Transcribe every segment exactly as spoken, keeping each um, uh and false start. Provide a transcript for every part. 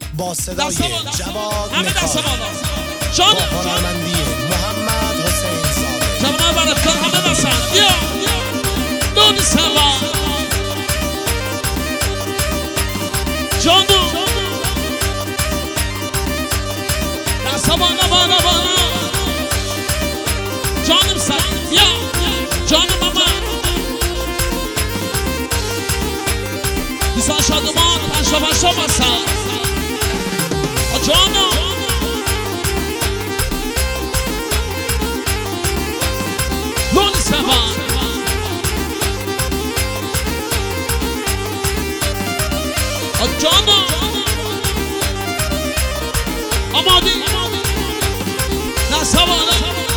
با صدای جواد همه دست نکار بالا جانم با هنرمندی محمد حسین زاده جوانان برفتار همه دستن بیا دون سوا جانم دست بالا بالا بالا جانم سر بیا جانم ماما دوستان شادمان پنشا پنشا بسن جانم لون سوان جانم آمادی نه سوانه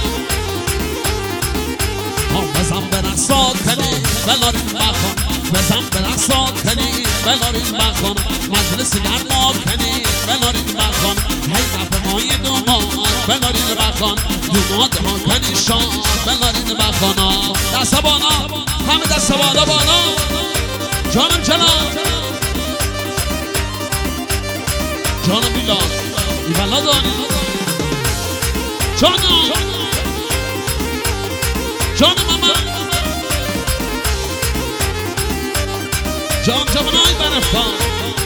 بزن به رساتنی بلاریم بخون بزن به رساتنی بلاریم بخون مجلس گرما کنی بلاریم بخون هی رفت مای دومان بلاریم بخون دوماد ها کنی شان بلاریم بخون دست بالا همه دست بالا بالا جانم جناب جانم بیلا ایوالا دانی جانم جانم ماما جان جوانای برفتان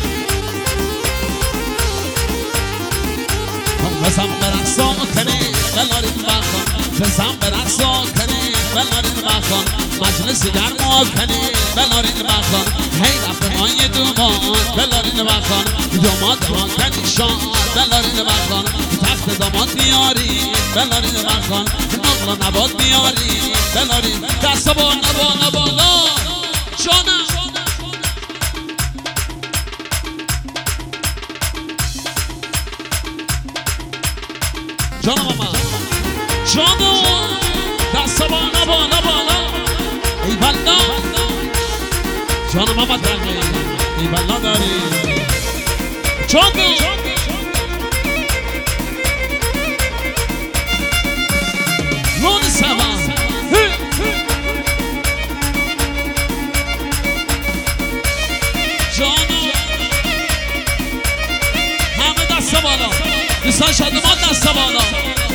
بزن به رساتنی بلاریم بخون بزن به رساتنی بلاریم بخون مجلس گرما کنی بلاریم بخون هی رفت مای دومان بلاریم بخون دوماد ها کنی شان بلاریم بخون تخت داماد بیاری بلاریم بخون نقل و نباد بیاری بلاریم دست بالا بالا بالا جانم جانم ماما جانم دست بالا بالا بالا ای بلا جانم ماما داری ای بلا داری جانم لون سوان جانم همه دست بالا دوستان شادمان دست بالا